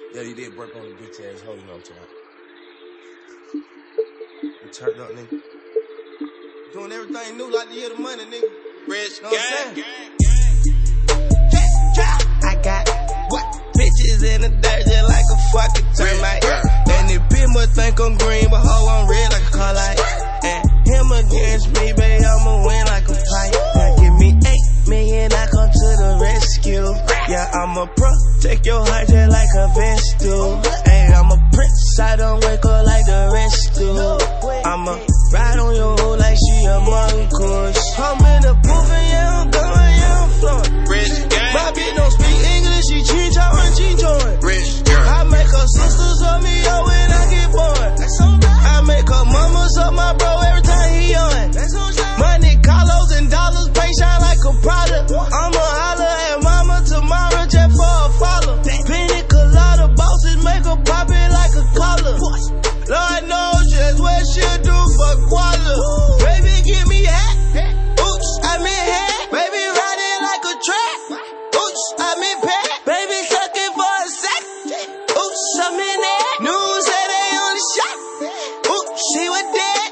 Yeah, he did work on the bitch ass hoe, you know what I'm talking about. You turned up, nigga. Doing everything new like the year of the money, nigga. Rich know what I'm gang. I got what? Bitches in the dirt just like a fucking termite. And if bitch must think I'm green, but hoe I'm red like a car light. And him against me, babe, I'ma win like a fight. Now give me 8 million, I come to the rescue. Yeah, I'm a pro, take your heart just like a vest do. Hey, I'm a prince, I don't wake up like the rest do. I'ma ride on your hoe like she a mongoose. I'm in the booth and yeah, I'm going, yeah, I'm flowing. Rich gang. My bitch don't speak English, she cheat out and she join. Rich girl. I make her sisters up me up when I get born. I make her mamas up my bro every time he on. Money, Carlos and dollars, paint shine like a product. I'ma holler at mama tomorrow just for a follow. Pina colada bosses make her pop it like a collar. Lord knows just what she'll do for Koala. Baby, give me hat. Oops, I'm in hat. Baby, ride it like a track. Oops, I'm in pack. Baby, sucking for a sec. Oops, I'm in that. News say they on the shot. Oops, she was dead.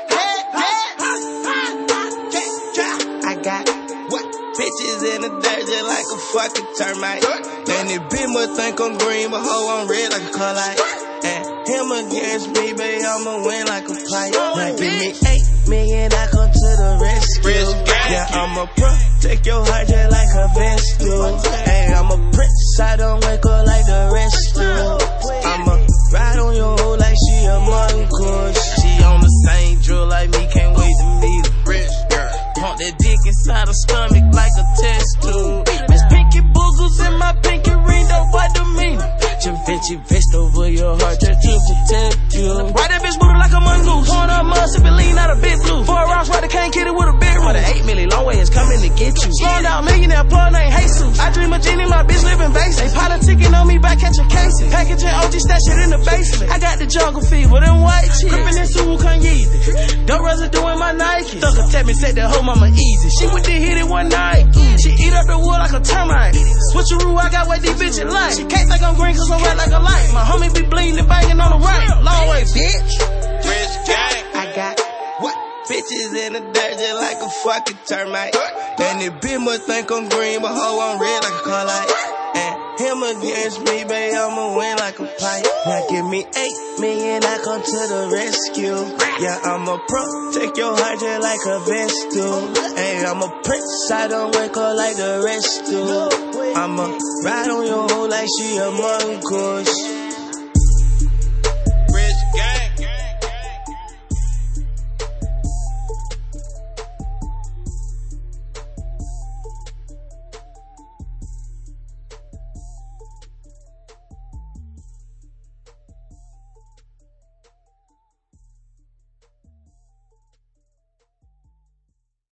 I got what? Bitches in the dirt just like a fucking termite. And if bitch must think I'm green, but hoe I'm red like a car light. And him against me, babe, I'ma win like a fight. Now give me 8 million, I come to the rescue. Yeah, I'm a pro, take your heart just like a vest do. Hey, I'm a prince, I don't wake up like the rest do. I'ma ride on your hoe like she a mongoose. She on the same drill like me, can't wait to meet her. Rich girl. Pump that dick inside her stomach like a test tube. Miss Pinky boogles in my pinky ring, though, what the meaning? Vinci vest over your heart just to protect you. Ride that bitch booty like a mongoose. Pouring up mud, sipping lean out a big blue. 4 rounds, right, I can't get it with a big one. The 8 million, long way is coming to get you. Slowing down millionaire, plug named Jesus. I dream of Genie, my bitch living basic. They politicking on me by catching cases. Packaging OG, stash it in the basement. I got the jungle fever, them white chicks. Gripping in Suwu Kanye. Don't residue in my Nike. Thugger tap me, said that hoe mama easy. She went to hit it one night. She eat up the wood like a termite. Switcheroo, I got what these bitches like. She can't think I'm green cause I'm red like a light. My homie be bleeding and banging on the right. Long way, bitch. Rich gang. I got what? Bitches in the dirt just like a fucking termite. And if bitch must think I'm green, but hoe I'm red like a car light. And him against me, babe, I'ma win like a fight. Now give me 8 million, I come to the rescue. Yeah, I'm a pro, take your heart just like a vest do. Hey, I'm a prince, I don't wake up like the rest do. I'ma ride on your hoe like she a mongoose.